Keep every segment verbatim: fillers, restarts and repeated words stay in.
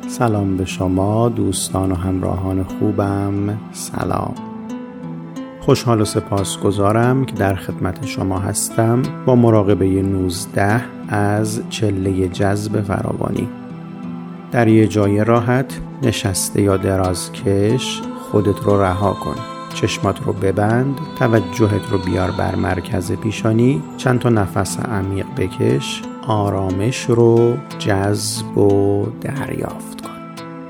سلام به شما دوستان و همراهان خوبم. سلام. خوشحال و سپاسگزارم که در خدمت شما هستم با مراقبه نوزده از چله جذب فراوانی. در یه جای راحت نشسته یا درازکش خودت رو رها کن. چشمات رو ببند، توجهت رو بیار بر مرکز پیشانی، چند تا نفس عمیق بکش، آرامش رو جذب و دریافت کن.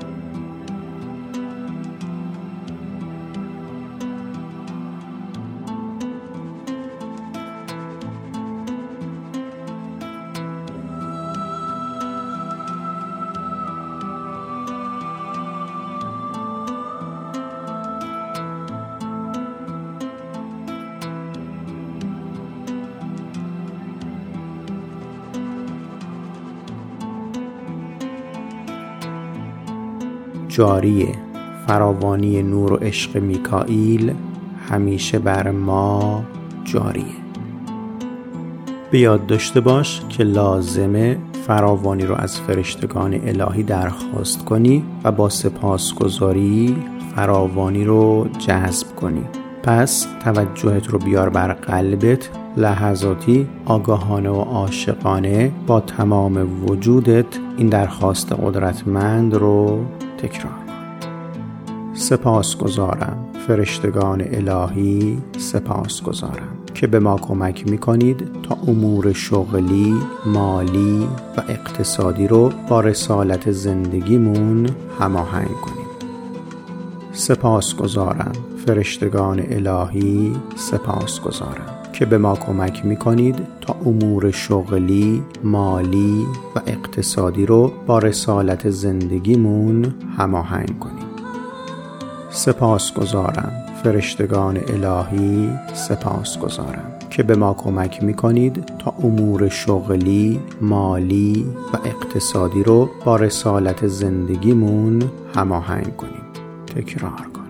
جاریه. فراوانی نور و عشق میکائیل همیشه بر ما جاریه. به یاد داشته باش که لازمه فراوانی رو از فرشتگان الهی درخواست کنی و با سپاسگزاری فراوانی رو جذب کنی. پس توجهت رو بیار بر قلبت، لحظاتی آگاهانه و عاشقانه با تمام وجودت این درخواست قدرتمند رو تکرار کن. سپاسگزارم فرشتگان الهی، سپاسگزارم که به ما کمک میکنید تا امور شغلی، مالی و اقتصادی رو با رسالت زندگیمون هماهنگ کنیم. سپاسگزارم فرشتگان الهی، سپاسگزارم که به ما کمک میکنید تا امور شغلی، مالی و اقتصادی رو با رسالت زندگیمون هماهنگ کنیم. سپاسگزارم فرشتگان الهی، سپاسگزارم که به ما کمک میکنید تا امور شغلی، مالی و اقتصادی رو با رسالت زندگیمون هماهنگ کنیم. تکرار کن.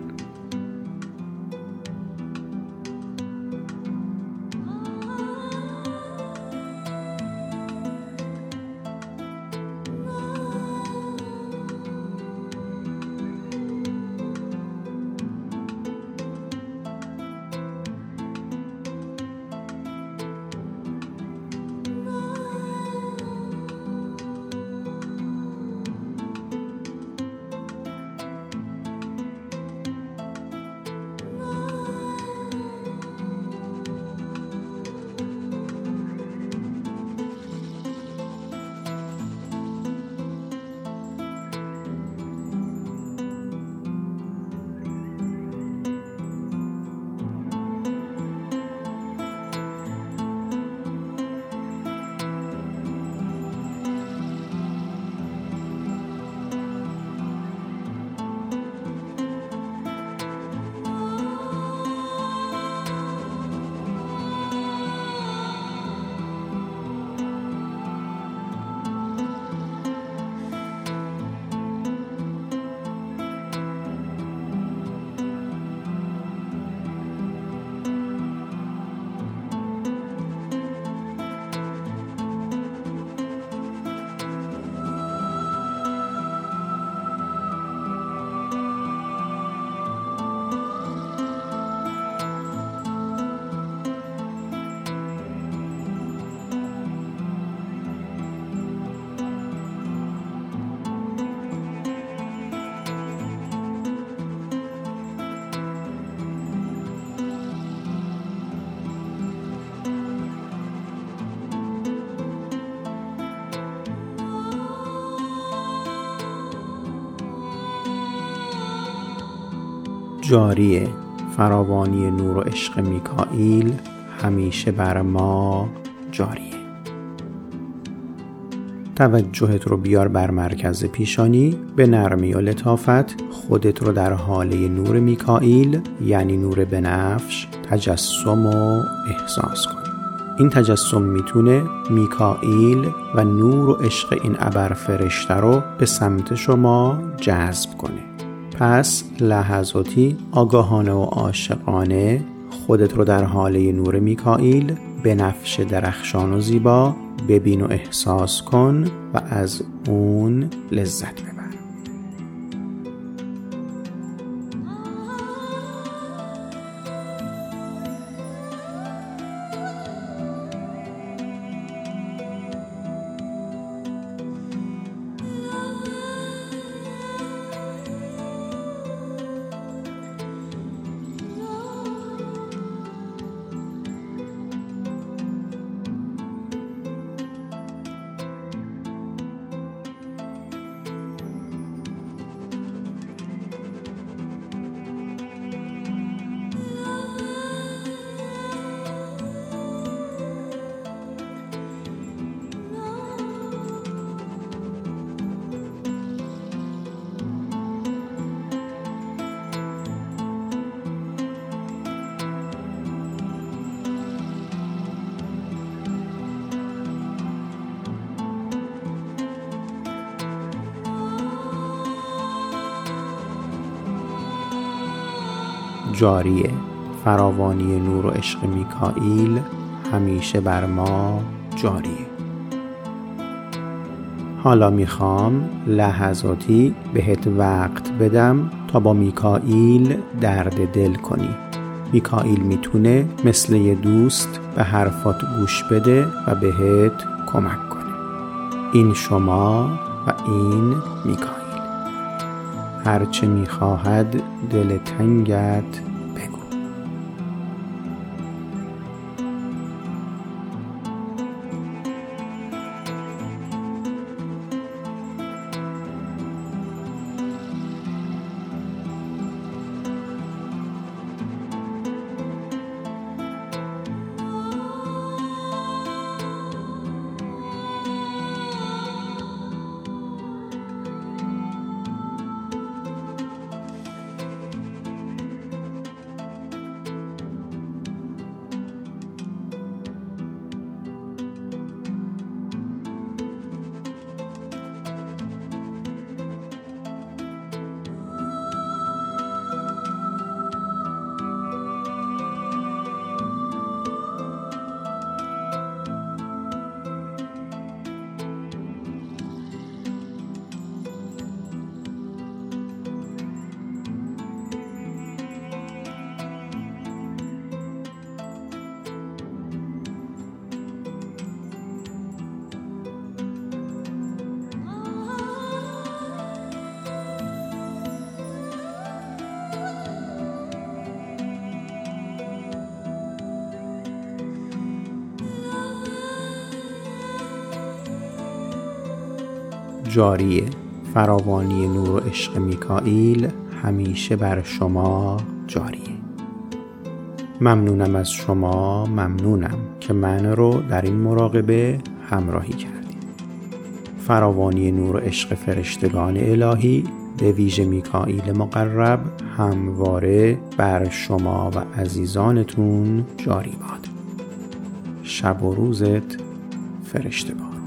جاریه. فراوانی نور و عشق میکائیل همیشه بر ما جاریه. توجهت رو بیار بر مرکز پیشانی، به نرمی و لطافت خودت رو در حاله نور میکائیل یعنی نور بنفش تجسم و احساس کن. این تجسم میتونه میکائیل و نور و عشق این ابر فرشته رو به سمت شما جذب کنه. پس لحظاتی آگاهانه و عاشقانه خودت رو در حاله نور میکائیل بنفش درخشان و زیبا ببین و احساس کن و از اون لذت ببر. جاریه. فراوانی نور و عشق میکائیل همیشه بر ما جاریه. حالا میخوام لحظاتی بهت وقت بدم تا با میکائیل درد دل کنی. میکائیل میتونه مثل یه دوست به حرفات گوش بده و بهت کمک کنه. این شما و این میکائیل. هرچه میخواهد دل تنگت بگو. جاریه. فراوانی نور و عشق میکائیل همیشه بر شما جاریه. ممنونم از شما، ممنونم که من رو در این مراقبه همراهی کردید. فراوانی نور و عشق فرشتگان الهی به ویژه میکائیل مقرب همواره بر شما و عزیزانتون جاری باد. شب و روزت فرشته باد.